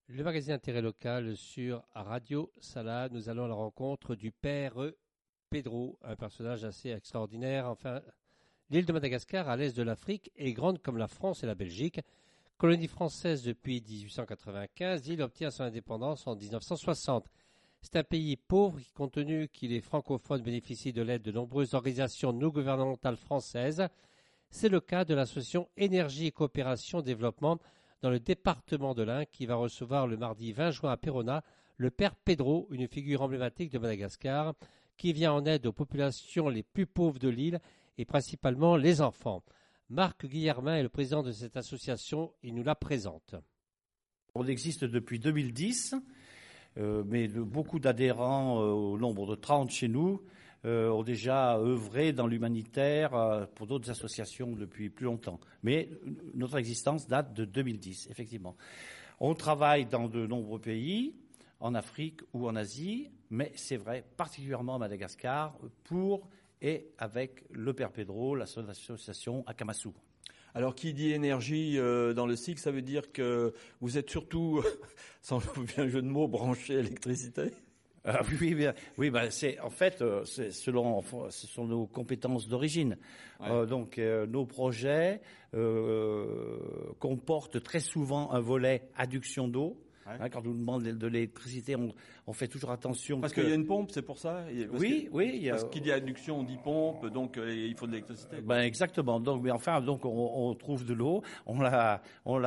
Le magazine Intérêt local sur Radio Salade. Nous allons à la rencontre du père Pedro, un personnage assez extraordinaire. Enfin, l'île de Madagascar, à l'est de l'Afrique, est grande comme la France et la Belgique. Colonie française depuis 1895, l'île obtient son indépendance en 1960. C'est un pays pauvre qui, compte tenu qu'il est francophone, bénéficie de l'aide de nombreuses organisations non gouvernementales françaises. C'est le cas de l'association Énergie et Coopération Développement dans le département de l'Ain, qui va recevoir le mardi 20 juin à Perona le père Pedro, une figure emblématique de Madagascar, qui vient en aide aux populations les plus pauvres de l'île et principalement les enfants. Marc Guillermin est le président de cette association, il nous la présente. On existe depuis 2010, mais beaucoup d'adhérents, au nombre de 30 chez nous, ont déjà œuvré dans l'humanitaire pour d'autres associations depuis plus longtemps. Mais notre existence date de 2010, effectivement. On travaille dans de nombreux pays, en Afrique ou en Asie, mais c'est vrai, particulièrement à Madagascar, pour et avec le Père Pedro, l'association Akamasu. Alors, qui dit énergie dans le cycle, ça veut dire que vous êtes surtout, sans un jeu de mots, branché électricité ? Oui, c'est en fait, ce sont nos compétences d'origine. Ouais. Donc, nos projets comportent très souvent un volet adduction d'eau. Ouais. Quand on nous demande de l'électricité, on fait toujours attention. Parce qu'il y a une pompe, c'est pour ça. Oui. Parce qu'il dit adduction, on dit pompe, donc il faut de l'électricité. Exactement. Donc, mais enfin, on trouve de l'eau, on la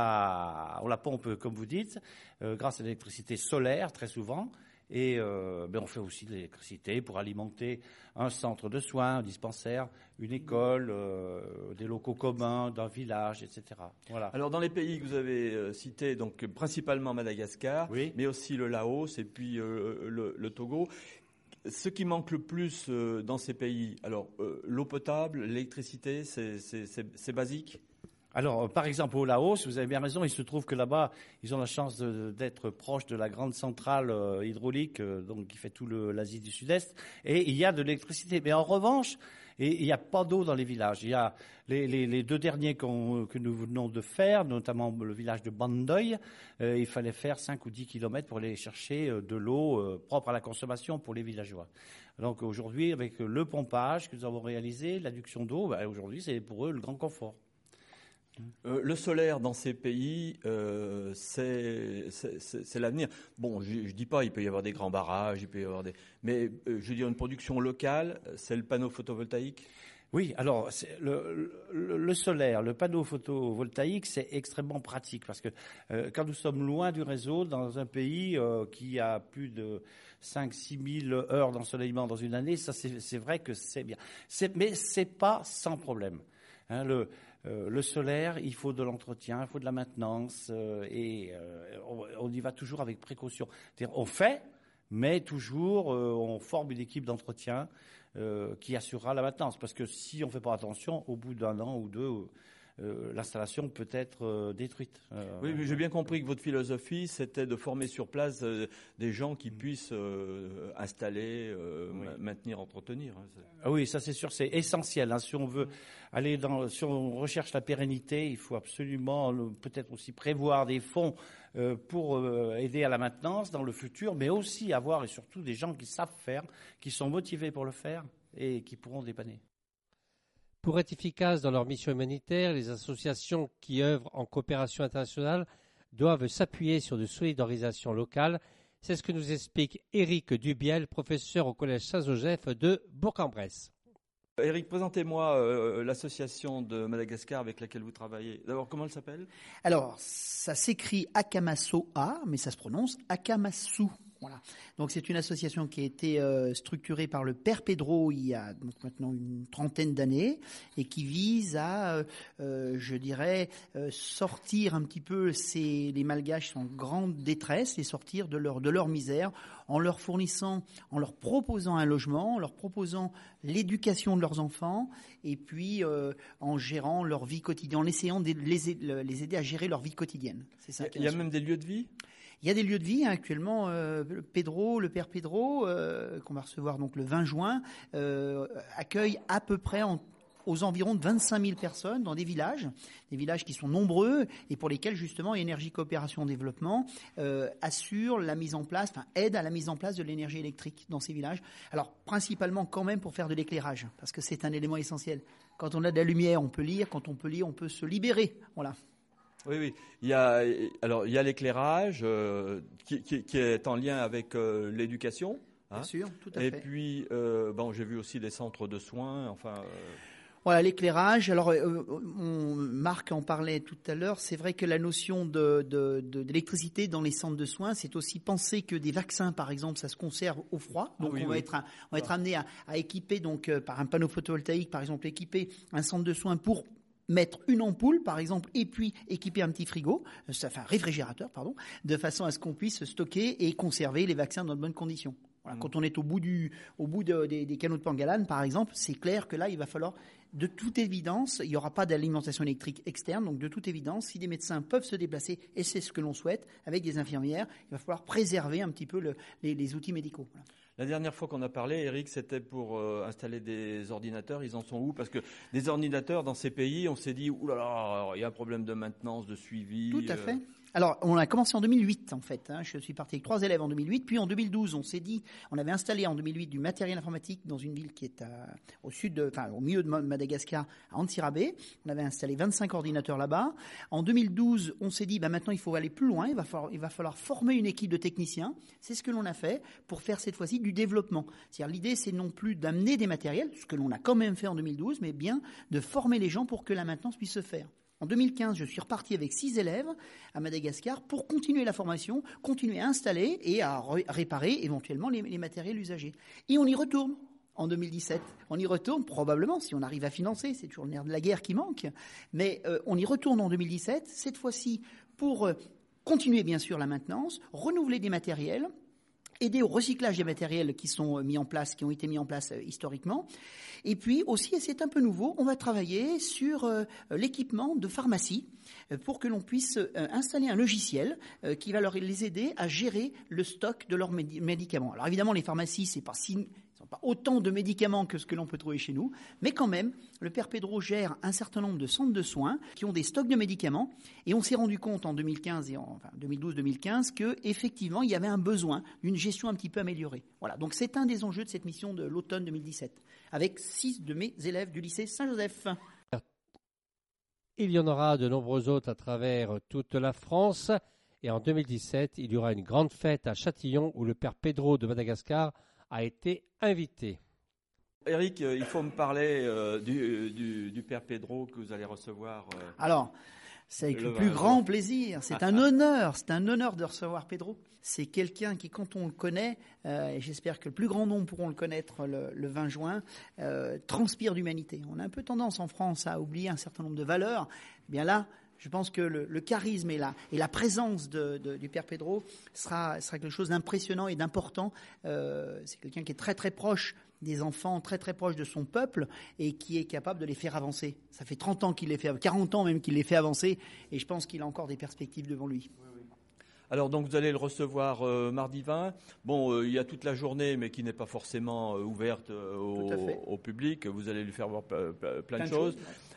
pompe, comme vous dites, grâce à l'électricité solaire très souvent. Et on fait aussi de l'électricité pour alimenter un centre de soins, un dispensaire, une école, des locaux communs d'un village, etc. Voilà. Alors dans les pays que vous avez cités, donc principalement Madagascar, oui, mais aussi le Laos et puis le Togo, ce qui manque le plus dans ces pays, alors l'eau potable, l'électricité, c'est basique ? Alors, par exemple, au Laos, vous avez bien raison, il se trouve que là-bas, ils ont la chance d'être proches de la grande centrale hydraulique, donc qui fait tout l'Asie du Sud-Est, et il y a de l'électricité. Mais en revanche, il n'y a pas d'eau dans les villages. Il y a les deux derniers que nous venons de faire, notamment le village de Bandoy. Il fallait faire 5 ou 10 kilomètres pour aller chercher de l'eau propre à la consommation pour les villageois. Donc aujourd'hui, avec le pompage que nous avons réalisé, l'adduction d'eau, aujourd'hui, c'est pour eux le grand confort. Le solaire dans ces pays, c'est l'avenir. Bon, je dis pas, il peut y avoir des grands barrages, il peut y avoir mais je veux dire une production locale, c'est le panneau photovoltaïque. Oui, alors le solaire, le panneau photovoltaïque, c'est extrêmement pratique parce que quand nous sommes loin du réseau, dans un pays qui a plus de 5-6 000 heures d'ensoleillement dans une année, ça c'est vrai que c'est bien. Mais c'est pas sans problème. Hein, le solaire, il faut de l'entretien, il faut de la maintenance et on y va toujours avec précaution. C'est-à-dire, on fait, mais toujours on forme une équipe d'entretien qui assurera la maintenance. Parce que si on ne fait pas attention, au bout d'un an ou deux, l'installation peut être détruite. Oui, mais j'ai bien compris que votre philosophie, c'était de former sur place des gens qui puissent installer, maintenir, entretenir. Oui, ça c'est sûr, c'est essentiel. Hein. Si on veut si on recherche la pérennité, il faut absolument peut-être aussi prévoir des fonds pour aider à la maintenance dans le futur, mais aussi avoir et surtout des gens qui savent faire, qui sont motivés pour le faire et qui pourront dépanner. Pour être efficaces dans leur mission humanitaire, les associations qui œuvrent en coopération internationale doivent s'appuyer sur de solidarisations locales. C'est ce que nous explique Éric Dubiel, professeur au Collège Saint-Joseph de Bourg-en-Bresse. Éric, présentez-moi l'association de Madagascar avec laquelle vous travaillez. D'abord, comment elle s'appelle ? Alors, ça s'écrit Akamaso-A, mais ça se prononce Akamasu. Voilà. Donc c'est une association qui a été structurée par le Père Pedro il y a donc maintenant une trentaine d'années et qui vise à, je dirais, sortir un petit peu les Malgaches en grande détresse, les sortir de leur misère en leur fournissant, en leur proposant un logement, en leur proposant l'éducation de leurs enfants et puis en gérant leur vie quotidienne, en essayant de les aider à gérer leur vie quotidienne. C'est ça. Il y a même des lieux de vie ? Il y a des lieux de vie actuellement. Le Père Pedro, qu'on va recevoir donc le 20 juin, accueille à peu près aux environs de 25 000 personnes dans des villages qui sont nombreux et pour lesquels justement Énergie Coopération Développement assure la mise en place, aide à la mise en place de l'énergie électrique dans ces villages. Alors principalement quand même pour faire de l'éclairage, parce que c'est un élément essentiel. Quand on a de la lumière, on peut lire. Quand on peut lire, on peut se libérer. Voilà. Oui. Il y a l'éclairage qui est en lien avec l'éducation. Bien sûr, tout à fait. Et puis, j'ai vu aussi des centres de soins. Voilà, l'éclairage. Alors, Marc en parlait tout à l'heure. C'est vrai que la notion d'électricité dans les centres de soins, c'est aussi penser que des vaccins, par exemple, ça se conserve au froid. Donc, on va être amené à équiper, donc, par un panneau photovoltaïque, par exemple, équiper un centre de soins pour mettre une ampoule, par exemple, et puis équiper un petit frigo, réfrigérateur, de façon à ce qu'on puisse stocker et conserver les vaccins dans de bonnes conditions. Voilà, quand on est au bout des canaux de Pengalane, par exemple, c'est clair que là, il va falloir, de toute évidence, il n'y aura pas d'alimentation électrique externe, donc de toute évidence, si des médecins peuvent se déplacer, et c'est ce que l'on souhaite, avec des infirmières, il va falloir préserver un petit peu les outils médicaux. Voilà. La dernière fois qu'on a parlé, Eric, c'était pour installer des ordinateurs. Ils en sont où? Parce que des ordinateurs dans ces pays, on s'est dit, oulala, il y a un problème de maintenance, de suivi. Tout à fait. Alors, on a commencé en 2008, en fait. Je suis parti avec 3 élèves en 2008. Puis en 2012, on avait installé en 2008 du matériel informatique dans une ville qui est au milieu de Madagascar, à Antsirabe. On avait installé 25 ordinateurs là-bas. En 2012, on s'est dit, maintenant, il faut aller plus loin. Il va falloir former une équipe de techniciens. C'est ce que l'on a fait pour faire cette fois-ci du développement. C'est-à-dire, l'idée, c'est non plus d'amener des matériels, ce que l'on a quand même fait en 2012, mais bien de former les gens pour que la maintenance puisse se faire. En 2015, je suis reparti avec 6 élèves à Madagascar pour continuer la formation, continuer à installer et à réparer éventuellement les matériels usagés. Et on y retourne en 2017. On y retourne probablement, si on arrive à financer, c'est toujours le nerf de la guerre qui manque, mais on y retourne en 2017, cette fois-ci pour continuer bien sûr la maintenance, renouveler des matériels, aider au recyclage des matériels qui ont été mis en place historiquement. Et puis aussi, et c'est un peu nouveau, on va travailler sur l'équipement de pharmacie pour que l'on puisse installer un logiciel qui va les aider à gérer le stock de leurs médicaments. Alors évidemment, les pharmacies, ils n'ont pas autant de médicaments que ce que l'on peut trouver chez nous, mais quand même, le Père Pedro gère un certain nombre de centres de soins qui ont des stocks de médicaments, et on s'est rendu compte en 2012-2015 qu'effectivement, il y avait un besoin d'une gestion un petit peu améliorée. Voilà, donc c'est un des enjeux de cette mission de l'automne 2017, avec 6 de mes élèves du lycée Saint-Joseph. Il y en aura de nombreux autres à travers toute la France, et en 2017, il y aura une grande fête à Châtillon où le Père Pedro de Madagascar a été invité. Eric, il faut me parler du Père Pedro que vous allez recevoir. Alors, c'est avec le plus grand plaisir. C'est un honneur de recevoir Pedro. C'est quelqu'un qui, quand on le connaît, et j'espère que le plus grand nombre pourront le connaître le 20 juin, transpire d'humanité. On a un peu tendance en France à oublier un certain nombre de valeurs. Eh bien là, je pense que le charisme et la présence du Père Pedro sera quelque chose d'impressionnant et d'important. C'est quelqu'un qui est très très proche des enfants, très très proche de son peuple et qui est capable de les faire avancer. Ça fait 30 ans qu'il les fait, 40 ans même qu'il les fait avancer et je pense qu'il a encore des perspectives devant lui. Alors donc vous allez le recevoir mardi 20. Bon, il y a toute la journée, mais qui n'est pas forcément ouverte au public. Vous allez lui faire voir plein de choses.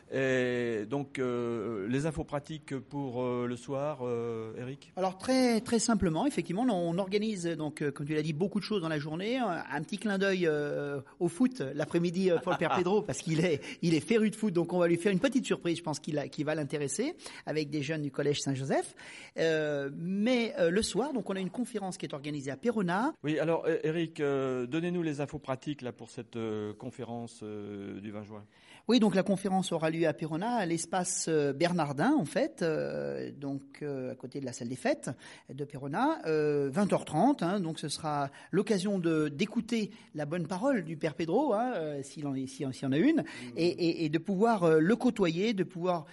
Et donc les infos pratiques pour le soir, Eric. Alors très très simplement, effectivement, on organise donc comme tu l'as dit beaucoup de choses dans la journée. Un petit clin d'œil au foot l'après-midi pour le Père Pedro parce qu'il est féru de foot, donc on va lui faire une petite surprise. Je pense qui va l'intéresser avec des jeunes du collège Saint-Joseph. Mais le soir, donc on a une conférence qui est organisée à Perona. Oui, alors Eric, donnez-nous les infos pratiques là pour cette conférence du 20 juin. Oui, donc la conférence aura lieu à Perona, à l'espace Bernardin, en fait, donc à côté de la salle des fêtes de Perona, 20h30. Donc ce sera l'occasion d'écouter la bonne parole du Père Pedro, s'il en a une, et de pouvoir le côtoyer, de pouvoir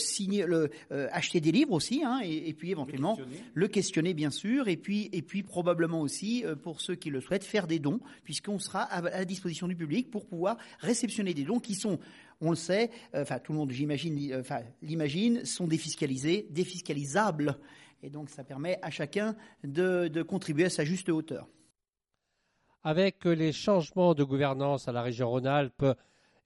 acheter des livres aussi, et puis éventuellement le questionner bien sûr, et puis probablement aussi pour ceux qui le souhaitent faire des dons, puisqu'on sera à la disposition du public pour pouvoir réceptionner des dons qui sont, on le sait, tout le monde, l'imagine, sont défiscalisables. Et donc, ça permet à chacun de contribuer à sa juste hauteur. Avec les changements de gouvernance à la région Rhône-Alpes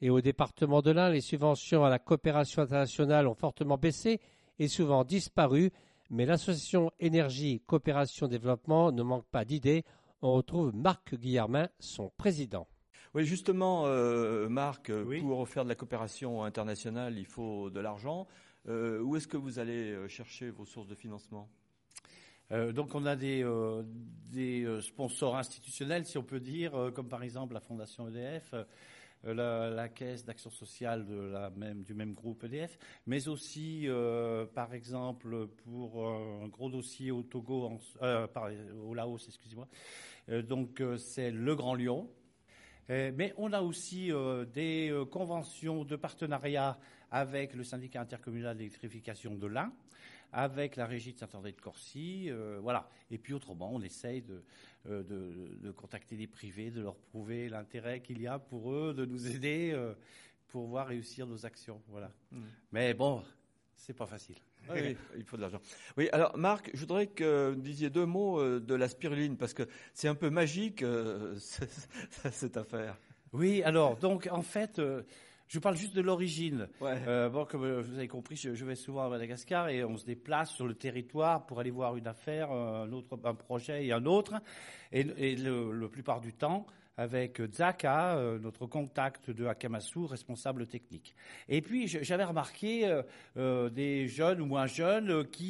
Et au département de l'Ain, les subventions à la coopération internationale ont fortement baissé et souvent disparu, mais l'association Énergie Coopération Développement ne manque pas d'idées. On retrouve Marc Guillermin, son président. Oui, justement, Marc, pour faire de la coopération internationale, il faut de l'argent. Où est-ce que vous allez chercher vos sources de financement ? Donc on a des sponsors institutionnels, si on peut dire, comme par exemple la Fondation EDF, la Caisse d'action sociale du même groupe EDF, mais aussi, par exemple, pour un gros dossier au Togo, au Laos, excusez-moi, c'est le Grand Lyon. Mais on a aussi des conventions de partenariat avec le syndicat intercommunal d'électrification de l'Ain, avec la régie de Saint-André-de-Corcy, voilà. Et puis autrement, on essaye de contacter des privés, de leur prouver l'intérêt qu'il y a pour eux, de nous aider pour voir réussir nos actions, voilà. Mais bon, c'est pas facile. Oui, il faut de l'argent. Oui, alors Marc, je voudrais que vous disiez 2 mots de la spiruline, parce que c'est un peu magique, cette affaire. Oui, alors, donc, en fait, je parle juste de l'origine. Ouais. Comme vous avez compris, je vais souvent à Madagascar et on se déplace sur le territoire pour aller voir une affaire, un projet et un autre. Et la plupart du temps, avec Zaka, notre contact de Akamasu, responsable technique. Et puis, j'avais remarqué des jeunes ou moins jeunes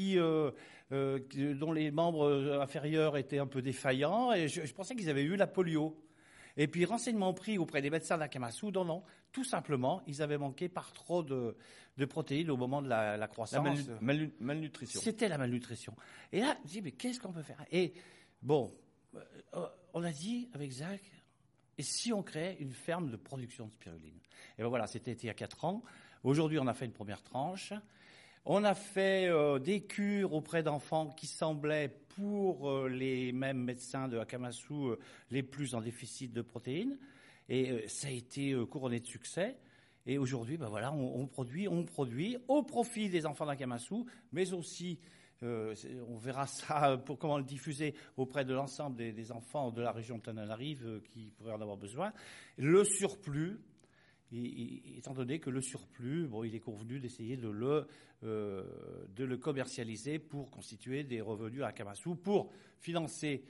dont les membres inférieurs étaient un peu défaillants, et je pensais qu'ils avaient eu la polio. Et puis, renseignements pris auprès des médecins d'Akamasu, non, tout simplement, ils avaient manqué par trop de protéines au moment de la croissance. Malnutrition. C'était la malnutrition. Et là, je dis, mais qu'est-ce qu'on peut faire ? Et bon, on a dit avec Zach, et si on créait une ferme de production de spiruline ? Et bien voilà, c'était il y a 4 ans. Aujourd'hui, on a fait une première tranche. On a fait des cures auprès d'enfants qui semblaient, pour les mêmes médecins de Akamasu, les plus en déficit de protéines. Et ça a été couronné de succès. Et aujourd'hui, ben voilà, on produit au profit des enfants d'Akamasu, mais aussi, on verra ça pour comment le diffuser auprès de l'ensemble des enfants de la région de Tananarive qui pourraient en avoir besoin. Le surplus, étant donné que le surplus, il est convenu d'essayer de le commercialiser pour constituer des revenus à Akamasu, pour financer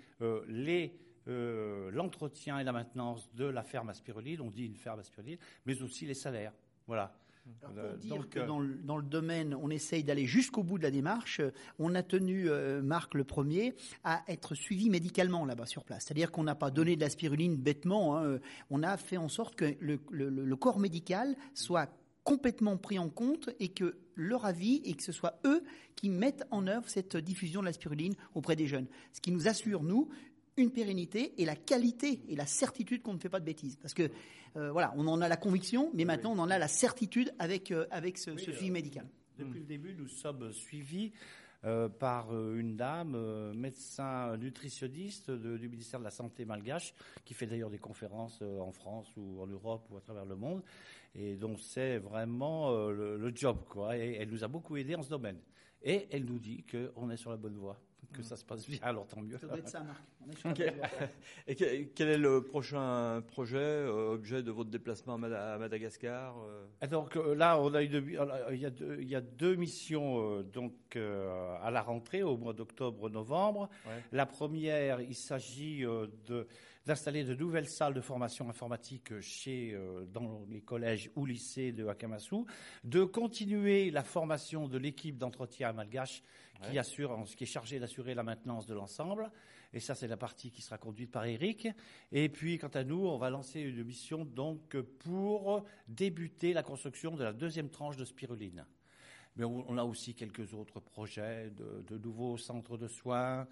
l'entretien et la maintenance de la ferme à spiruline, on dit une ferme à spiruline, mais aussi les salaires. Voilà. Alors pour dire que dans le domaine, on essaye d'aller jusqu'au bout de la démarche, on a tenu, Marc le premier, à être suivi médicalement là-bas sur place. C'est-à-dire qu'on n'a pas donné de la spiruline bêtement, hein. On a fait en sorte que le corps médical soit complètement pris en compte et que leur avis et que ce soit eux qui mettent en œuvre cette diffusion de la spiruline auprès des jeunes. Ce qui nous assure, nous, une pérennité et la qualité et la certitude qu'on ne fait pas de bêtises. Parce que, voilà, on en a la conviction, mais maintenant on en a la certitude avec ce suivi médical. Depuis le début, nous sommes suivis par une dame, médecin nutritionniste du ministère de la Santé malgache, qui fait d'ailleurs des conférences en France ou en Europe ou à travers le monde, et donc c'est vraiment le job, quoi. Et elle nous a beaucoup aidés en ce domaine. Et elle nous dit qu'on est sur la bonne voie, que ça se passe bien, alors tant mieux. Ça doit être ça, Marc. On est sur Okay. Et quel est le prochain projet, objet de votre déplacement à Madagascar Donc là, on a il y a 2 missions à la rentrée, au mois d'octobre-novembre. Ouais. La première, il s'agit d'installer de nouvelles salles de formation informatique dans les collèges ou lycées de Akamasu, de continuer la formation de l'équipe d'entretien malgache qui est chargée d'assurer la maintenance de l'ensemble. Et ça, c'est la partie qui sera conduite par Eric. Et puis, quant à nous, on va lancer une mission donc pour débuter la construction de la 2e tranche de spiruline. Mais on a aussi quelques autres projets de nouveaux centres de soins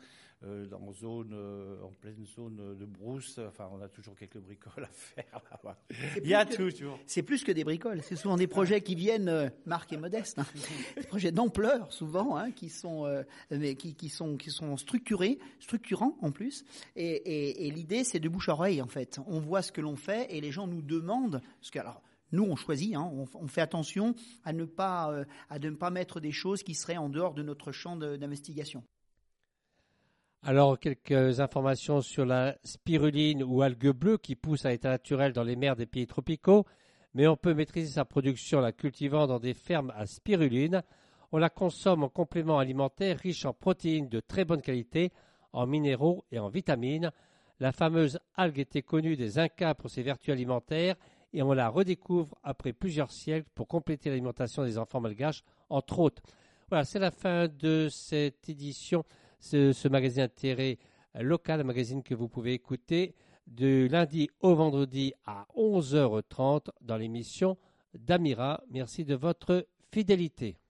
en pleine zone de brousse. Enfin, on a toujours quelques bricoles à faire là-bas. Il y a toujours. C'est plus que des bricoles. C'est souvent des projets qui viennent, Marc et modestes, hein. Des projets d'ampleur souvent, hein, qui sont structurants en plus. Et l'idée, c'est de bouche à oreille en fait. On voit ce que l'on fait et les gens nous demandent ce que. Alors, nous, on choisit, hein, on fait attention à ne pas mettre des choses qui seraient en dehors de notre champ d'investigation. Alors, quelques informations sur la spiruline ou algue bleue qui pousse à l'état naturel dans les mers des pays tropicaux. mais on peut maîtriser sa production en la cultivant dans des fermes à spiruline. On la consomme en complément alimentaire riche en protéines de très bonne qualité, en minéraux et en vitamines. La fameuse algue était connue des Incas pour ses vertus alimentaires et on la redécouvre après plusieurs siècles pour compléter l'alimentation des enfants malgaches, entre autres. Voilà, c'est la fin de cette édition, ce magazine intérêt local, un magazine que vous pouvez écouter de lundi au vendredi à 11h30 dans l'émission d'Amira. Merci de votre fidélité.